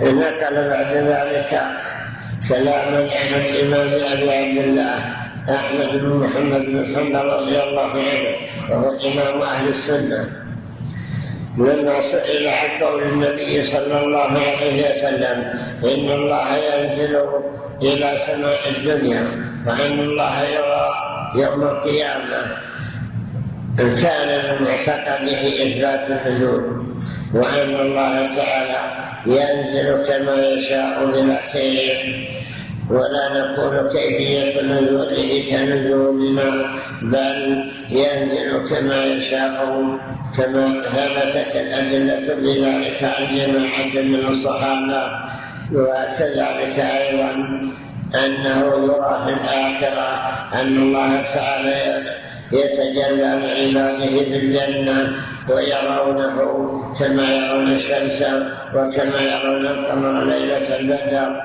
نقل بعد ذلك كلاما عن الإمام أبي عبد الله أحمد بن محمد بن حنبل رضي الله عنه وهو إمام أهل السنة، لما سئل عن قول النبي صلى الله عليه وسلم إن الله ينزل إلى سماء الدنيا وأن الله يرى يوم القيامة، كان من معتقده إثبات النزول، وأن الله تعالى ينزل كما يشاء بلا كيف، ولا نقول كيفية نزوله كنزولنا، بل ينزل كما يشاء كما ثبتت الأدلة بذلك عن جماعة من الصحابة. وكذلك أيضا أنه يرى في الآخرة أن الله تعالى يتجلى لعباده بالجنة ويرونه كما يرون الشمس وكما يرون القمر ليلة البدر.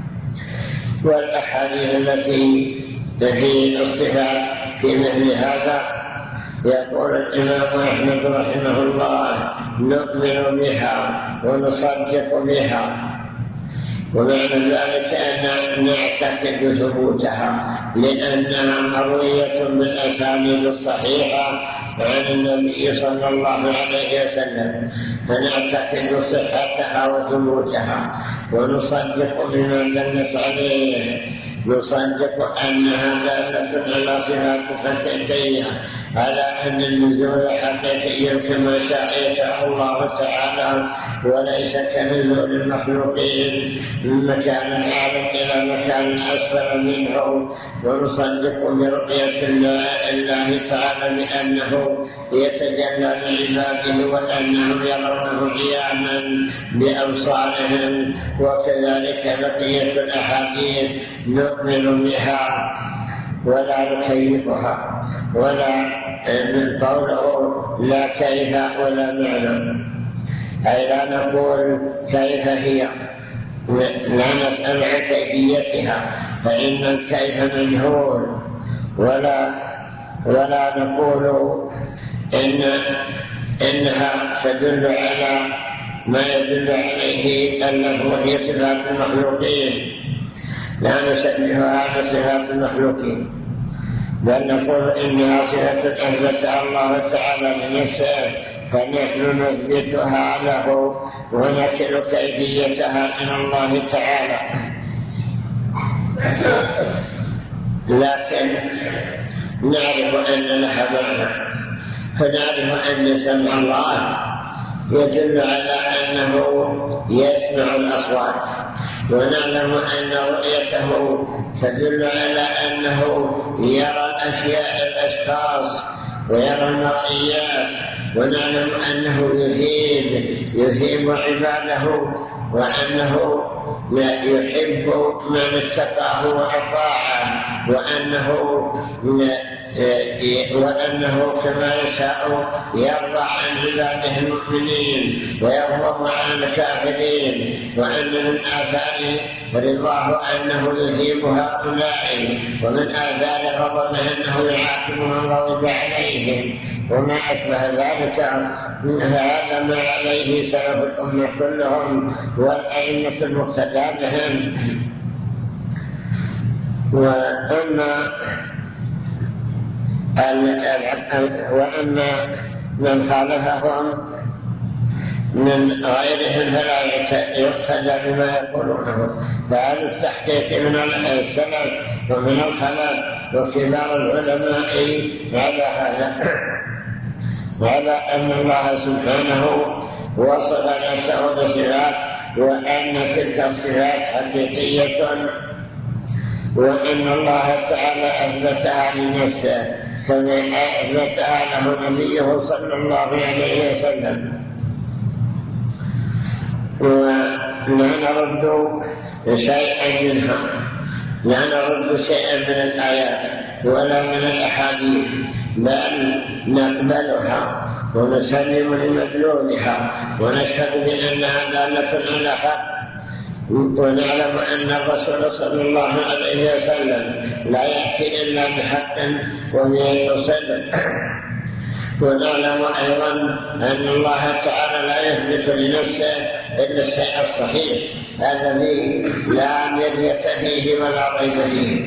والأحاديث التي في الصفات في مثل هذا يقول الإمام أحمد رحمه الله نؤمن بها ونصدق بها، ومعنى ذلك أن نعتقد ثبوتها لأنها مروية بالأسانيد الصحيحة عن النبي صلى الله عليه وسلم، فنعتقد صحتها وثبوتها ونصدق بما دلت عليه، نصدق أنها دالة على صفات حقيقية، على أن النزول حقيقي كما شاء الله تعالى، وليس كنزول المخلوقين من مكان أعلى إلى مكان أسفل منه. ونصدق برؤية الله تعالى بأنه يتجلى لعباده وأنهم يرونه قياما بأبصارهم. وكذلك بقية الأحاديث نؤمن بها ولا نكيفها، ولا قوله لا كيف ولا معنى، أي لا نقول كيف هي، لا نسأل عن كيفيتها فإن الكيف مجهول، ولا نقول إنها تدل على ما يدل عليه أنه هي صفات المخلوقين، لا نشبهها بصفات المخلوقين، بل نقول إنها صفة أثبتها الله تعالى لنفسه فنحن نثبتها له ونكل كيفيتها إلى الله تعالى. لكن نعرف أن لها معنى، فنعرف أن سمع الله يدل على أنه يسمع الأصوات، ونعلم أن رؤيته تدل على أنه يرى الأشياء الأشخاص ويرى المرئيات، ونعلم أنه يهيب عباده، وأنه يحب من اتقاه وأطاعه، وأنه كما يشاء يرضى عن عباده المؤمنين ويغضب عن الكافرين، وأن من آثار رضاه أنه يثيب هؤلاء، ومن آثار غضبه أنه يعاقب من غضب عليهم، وما أشبه ذلك. هذا ما عليه سلف الأمة كلهم والأئمة المقتدى بهم. وأما من خالفهم من غيرهم فلا يقتدى بما يقولونه. فهذا التحقيق من السلف ومن الخلف وكبار العلماء على هذا، وعلى أن الله سبحانه وصف نفسه بصفات، وأن تلك الصفات حقيقية، وأن الله تعالى أثبتها لنفسه كما أثبتها له نبيه صلى الله عليه وسلم. ولا نرد شيئا منها، لا نرد شيئا من الآيات ولا من الأحاديث، بل نقبلها ونسلم لمدلولها ونشهد بأنها دالة على حق، ونعلم أن الرسول صلى الله عليه وسلم لا يأتي إلا بحق ومئة صدق، ونعلم أيضا أن الله تعالى لا يثبت لنفسه إلا الشيء الصحيح الذي لا مرية فيه ولا ريب فيه.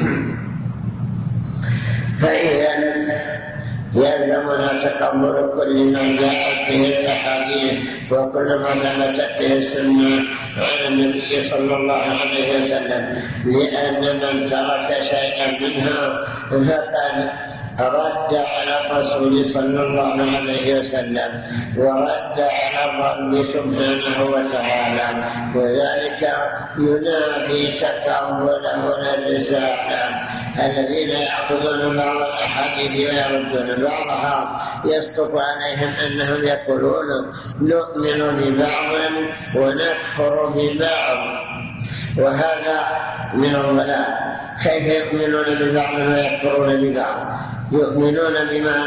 فإذا يلزمنا تقبل كل ما جاءت به الأحاديث وكل ما ثبتت به السنة عن النبي صلى الله عليه وسلم، لأن من ترك شيئا منها فقد رد على الرسول صلى الله عليه وسلم ورد على الرب سبحانه وتعالى، وذلك ينافي تقبله للرسالة. الذين يأخذون بعض الأحاديث ويردون بعضها يصدق عليهم أنهم يقولون نؤمن ببعض ونكفر ببعض، وهذا من الضلال. كيف يؤمنون ببعض ويكفرون ببعض؟ يؤمنون بما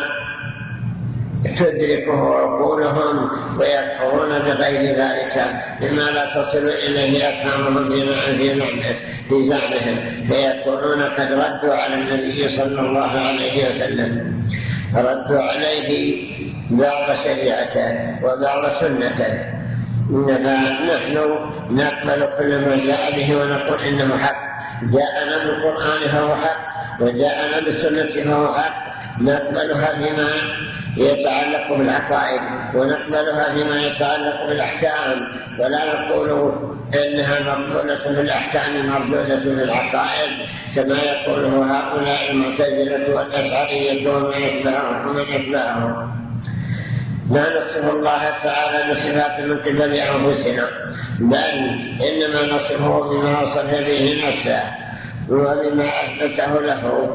تدركه عقولهم ويكفرون بغير ذلك بما لا تصل إليه أفهامهم في زعمهم، فيكونون قد ردوا على النبي صلى الله عليه وسلم، ردوا عليه بعض شريعته وبعض سنته. نحن نقبل كل ما جاء به ونقول إنه حق، جاءنا بالقرآن فهو حق وجاءنا بالسنة فهو حق، نقبلها بما يتعلق بالعقائد ونقبلها بما يتعلق بالأحكام، ولا نقول إنها مقبولة بالأحكام مردودة بالعقائد كما يقوله هؤلاء المعتزلة والأشعرية ومن أتباعهم. لا نصف الله تعالى بصفات من قبل أنفسنا، بل إنما نصفه بما وصف به نفسه وبما أثبته له،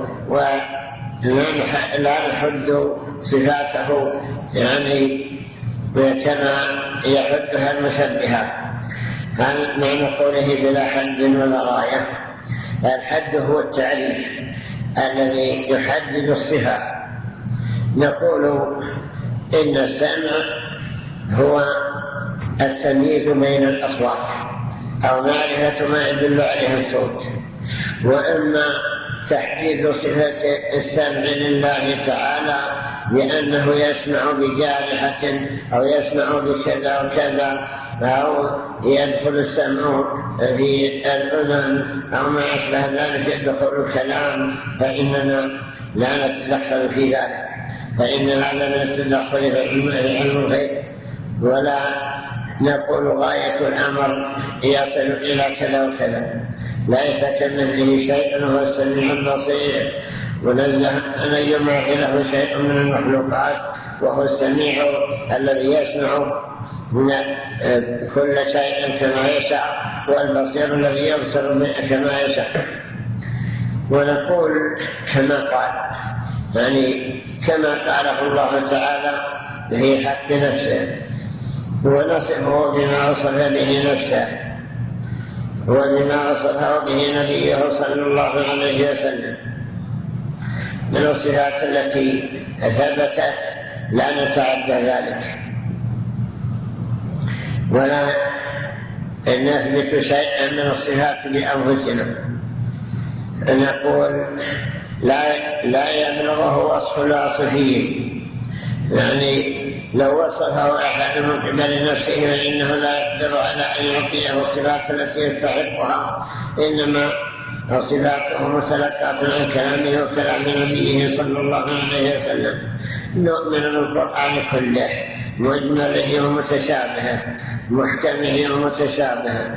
ولا نحد صفاته يعني كما يحدها المشبهة. ما نقوله بلا حد ولا غاية. الحد هو التعريف الذي يحدد الصفة. نقول إن السمع هو التمييز بين الأصوات أو معرفة ما يدل عليه الصوت، وإما تحديد صفة السمع لله تعالى بأنه يسمع بجارحة أو يسمع بكذا وكذا، أو يدخل السمع في الأذن أو ما أشبه ذلك يدخل الكلام، فإننا لا نتدخل في ذلك، فإننا لا نتدخل في علم الغيب، ولا نقول غاية الأمر يصل إلى كذا وكذا. ليس كمثله شيء وهو السميع البصير، ونزه أن يماثله شيء من المخلوقات، وهو السميع الذي يسمع كل شيء كما يشاء، والبصير الذي يبصر كما يشاء. ونقول كما قال، يعني كما قاله الله تعالى في حق نفسه، ونصفه بما وصف به نفسه وبما وصفه به نبيه صلى الله عليه وسلم من الصفات التي ثبتت، لا نتعدى ذلك ولا نثبت شيئا من الصفات بأنفسنا. نقول لا يبلغه وصف الواصفين، يعني لو وصفه أحد من قبل نفسه فإنه لا يقدر على أن يعطيه الصفات التي يستحقها، إنما صفاته متلقاة عن كلامه وكلام نبيه صلى الله عليه وسلم. نؤمن بالقرآن كله، مجمله ومتشابهه، محكمه ومتشابهه.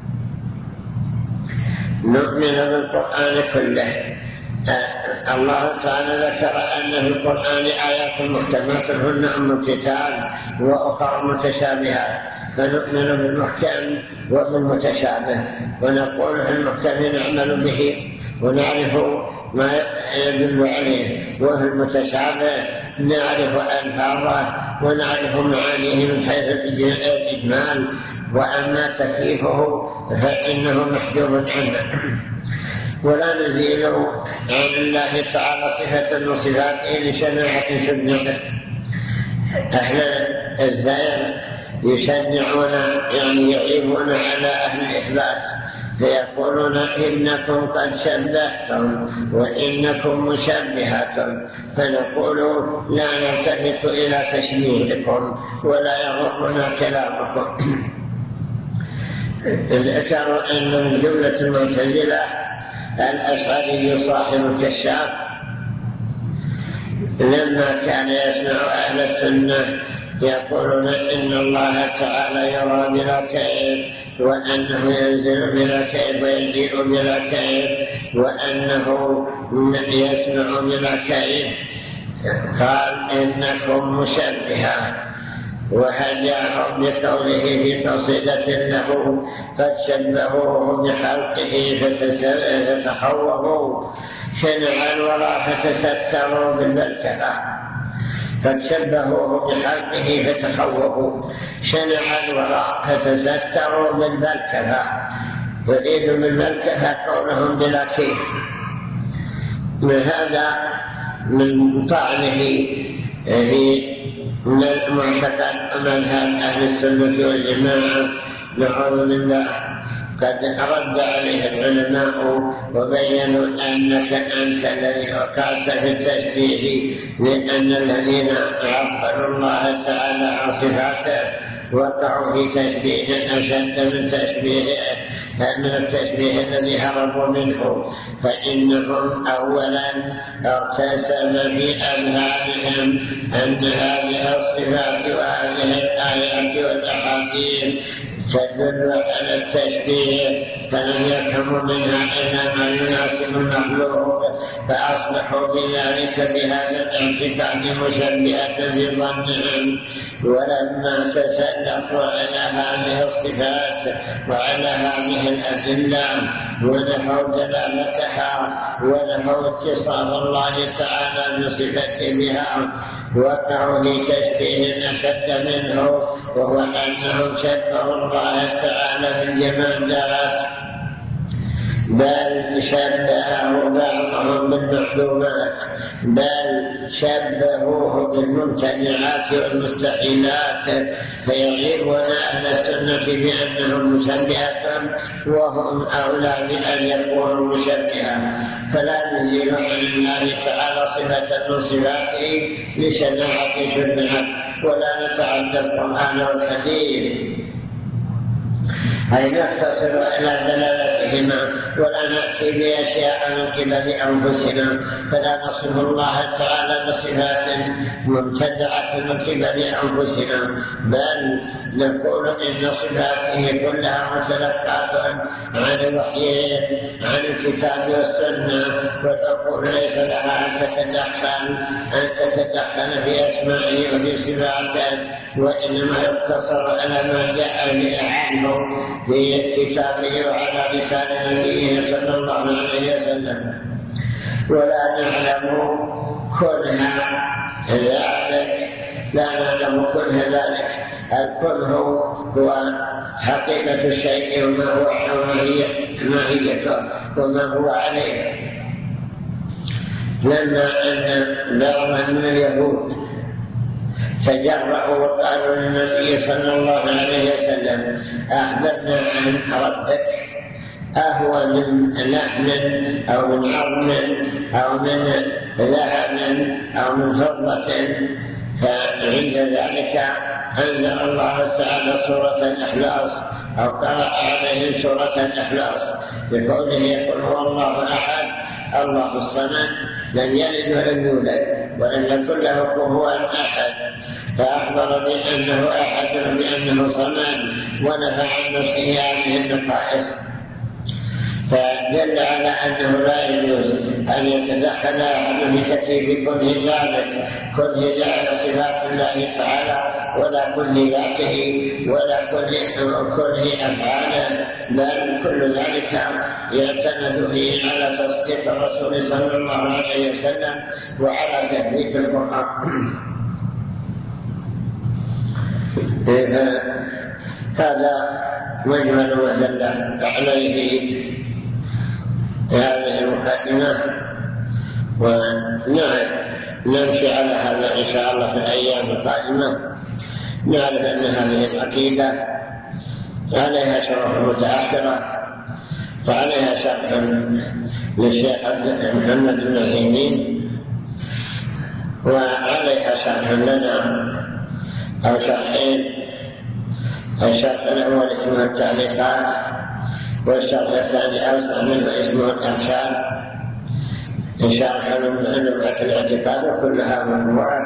نؤمن بالقرآن كله. الله تعالى ذكر أن في القرآن آيات محكمات هن أم الكتاب وأخرى متشابهات، فنؤمن بالمحكم وبالمتشابه، ونقول في المحكم نعمل به ونعرف ما يدل عليه، وفي المتشابه نعرف ألفاظه ونعرف معانيه من حيث الإجمال، وأما تكييفه فإنه محجوب عنه. ولا نزيل عن الله تعالى صفة من صفاته لشناعة شنعته. أهل الزيغ يشنعون، يعني يعيبون على أهل الإثبات، فيقولون إنكم قد شبهتم وإنكم مشبهة، فنقول لا نلتفت إلى تشبيهكم ولا يغرنا كلامكم. ذكروا أن من جملة المعتزلة الأشعري صاحب الكشاف لما كان يسمع أهل السنة يقولون إن الله تعالى يرى بلا كيف، وأنه ينزل بلا كيف ويجيء بلا كيف، وأنه يسمع بلا كيف، قال إنكم مشبهة، وهجاهم بقوله في قصيدة له قد شبهوه بخلقه فتخوفوا شنع الورى فتستروا بالملكفة. قد شبهوه بخلقه فتخوفوا شنع الورى فتستروا بالملكفة، يريد بالملكفة كونهم بلا كيف. هذا من طعنه في معتقد مذهب أهل السنة والجماعة، نعوذ بالله. قد رد عليه العلماء وبينوا أنك أنت الذي وقعت في التشبيه، لأن الذين عطلوا الله تعالى عن صفاته وقعوا في تشبيه أشد من التشبيه الذي هربوا منه، فإنهم أولا ارتسم في أذهانهم أن هذه الصفات وهذه الآيات والأحاديث تدل على التشبيه، فلم يفهموا منها إلا ما يناسب المخلوق، فأصبحوا بذلك بهذا الاعتقاد مشبهة في ظنهم. ولما تسلطوا على هذه الصفات وعلى هذه الأدلة ونفوا دلالتها ونفوا اتصاف الله تعالى بصفته بها، وقعوا في تشبيه أشد منه، وهو أنهم شبهوا الله تعالى بالجمادات، بل شبهه بعضهم بالمحدودات، بل شبهوه بالممتنعات والمستحيلات، فيغيبون أهل السنة بأنهم مشبهة وهم أولى بأن يكونوا مشبهة. فلا نزيل عن الله تعالى صفة من صفاته لشناعة شنعة، ولا نتعدى القرآن والحديث أي نقتصر على دلالتهما، ولا نأتي بأشياء من قبل أنفسنا، فلا نصف الله تعالى بصفات مبتدعة من قبل أنفسنا، بل نقول إن صفاته كلها متلقاة عن الوحي عن الكتاب والسنة، ونقول ليس لها أن تتدخل في أسمائه وفي صفاته، وإنما يقتصر على ما جاء عنه في كتابه وعلى لسان نبيه صلى الله عليه وسلم. ولا نعلم كنها ذلك، لا نعلم كنها ذلك. الكنه هو حقيقة الشيء وما هو ماهيته وما هو عليه. لما أن بعض من اليهود تجرأوا وقالوا للنبي صلى الله عليه وسلم أخبرنا عن ربك أهو من لحم أو من عظم أو من ذهب أو من فضة، فعند ذلك أنزل الله تعالى سورة الإخلاص أو قرأ عليه سورة الإخلاص بقوله يقول هو الله أحد الله الصمد لم يلد ولم يولد ولم يكن له كفوا أحد، فأخبر بأنه أحد وبأنه صمد ونفى عن نفسه هذه النقائص، فدل على أنه لا يجوز أن يتدخل أحد بتكليف كنه ذلك، كنه ذلك صفات الله تعالى ولا كل ذاته ولا كل أفعاله، بل كل ذلك يعتمد فيه على تصديق الرسول صلى الله عليه وسلم وعلى تهذيب القرآن. هذا مجمل ما دل عليه هذه المقدمة، ونمشي على هذا إن شاء الله في الأيام القادمة. نعرف أن هذه العقيدة عليها شروح متأخرة، وعليها شرح للشيخ محمد بن عثيمين، وعليها شرح لنا أو شرحين. الشرح الأول اسمه التعليقات، والشرح الثاني أوسع منه اسمه الإرشاد، شرح لمعة الاعتقاد، وكلها مطبوعة.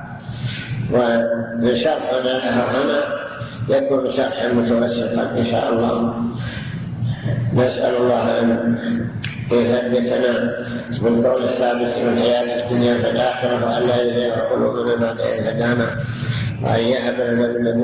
وشرحنا لها هنا يكون شرحا متوسطا إن شاء الله. نسأل الله أن يثبتنا بالقول الثابت في الحياة الدنيا في الآخرة، وأن لا يزيغ قلوبنا بعد إذ هدانا، وأن يهب لنا من